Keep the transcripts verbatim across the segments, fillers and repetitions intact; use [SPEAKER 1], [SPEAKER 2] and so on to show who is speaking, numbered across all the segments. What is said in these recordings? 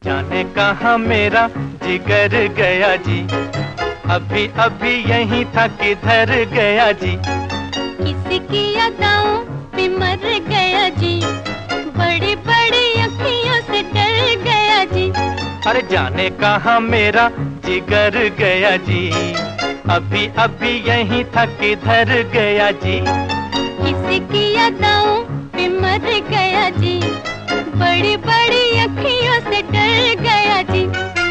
[SPEAKER 1] जाने कहाँ मेरा जिगर गया जी, अभी अभी यहीं था किधर गया जी।
[SPEAKER 2] किसकी अदाओं पे मर गया जी, बड़ी बड़ी अखियों से डर गया जी।
[SPEAKER 1] अरे जाने कहाँ मेरा जिगर गया जी, अभी अभी यहीं था किधर गया जी।
[SPEAKER 2] किसकी अदाओं पे मर गया जी, बड़ी बड़ी अखियों से डर गया जी।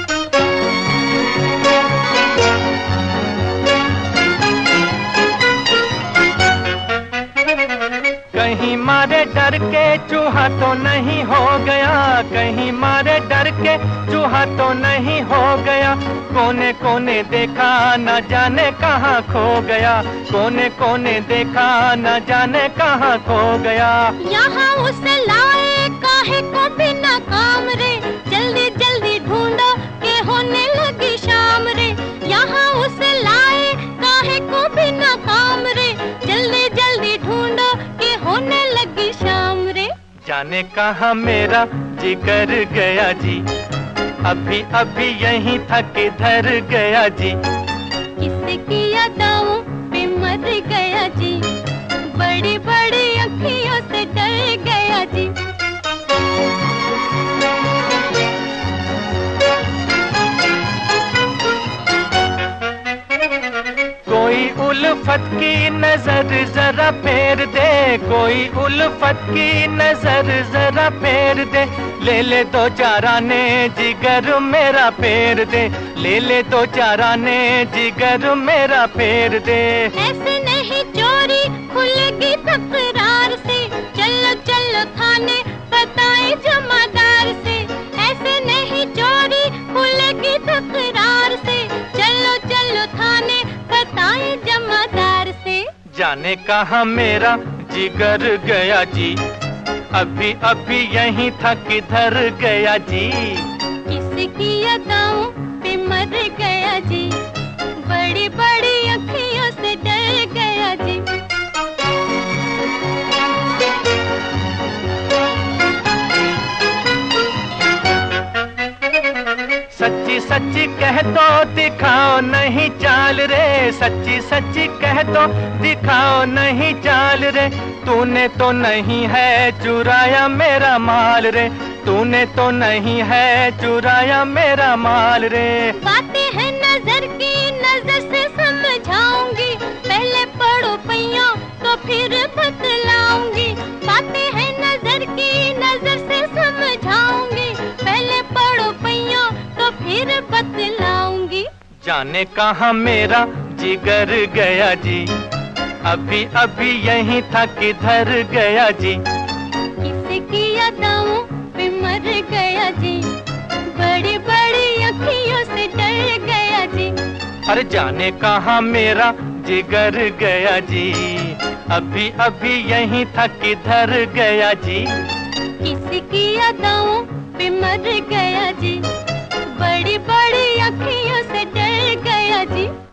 [SPEAKER 1] कहीं मारे डर के चूहा तो नहीं हो गया, कहीं मारे डर के चूहा तो नहीं हो गया। कोने कोने देखा न जाने कहाँ खो गया, कोने कोने देखा न जाने कहाँ खो गया।
[SPEAKER 2] यहाँ उसे लाए काहे को बिना काम रे, जल्दी जल्दी ढूंढो के होने लगी शाम रे। यहाँ उसे लाए काहे को बिना काम रे, जल्दी जल्दी ढूंढो के होने लगी शाम रे।
[SPEAKER 1] जाने कहाँ मेरा जिगर गया जी, अभी अभी यहीं था किधर गया जी।
[SPEAKER 2] किसकी अदाओं पे मर गया जी, बड़ी बड़ी अखियों से डर गया जी।
[SPEAKER 1] कोई उल्फत की नजर जरा फेर दे, कोई उल्फत की नजर जरा फेर दे। ले ले दो चार आने जिगर मेरा फेर दे, ले ले दो चार आने जिगर मेरा फेर दे।
[SPEAKER 2] ऐसे नहीं चोरी खुलेगी तकरार से, चलो चलो थाने बताए जमादार से। ऐसे नहीं चोरी खुलेगी तकरार से, चलो चलो थाने बताए जमादार से।
[SPEAKER 1] जाने कहाँ मेरा जिगर गया जी, अभी अभी यहीं था किधर गया जी।
[SPEAKER 2] किसकी अदाओं पे मर गया जी, बड़ी बड़ी अखियों से डर गया जी।
[SPEAKER 1] सच्ची सच्ची कह दो दिखाओ नहीं चाल रे, सच्ची सच्ची कह दो दिखाओ नहीं चाल रे। तूने तो नहीं है चुराया मेरा माल रे, तूने तो नहीं है चुराया मेरा माल रे।
[SPEAKER 2] बातें हैं नजर की, नजर से समझाऊंगी, पहले पढ़ो पैया तो फिर बतलाऊंगी। बातें हैं नजर की, नजर से समझाऊंगी, पहले पढ़ो पैया तो फिर बतलाऊंगी।
[SPEAKER 1] जाने कहाँ मेरा जिगर गया जी, अभी अभी यहीं था किधर गया जी।
[SPEAKER 2] किसकी अदाओं पे मर गया जी, बड़ी बड़ी अखियों से डर गया जी।
[SPEAKER 1] अरे जाने कहाँ मेरा जिगर गया जी, अभी अभी यहीं था किधर गया जी।
[SPEAKER 2] किसकी अदाओं पे मर गया जी, बड़ी बड़ी अखियों से डर गया जी।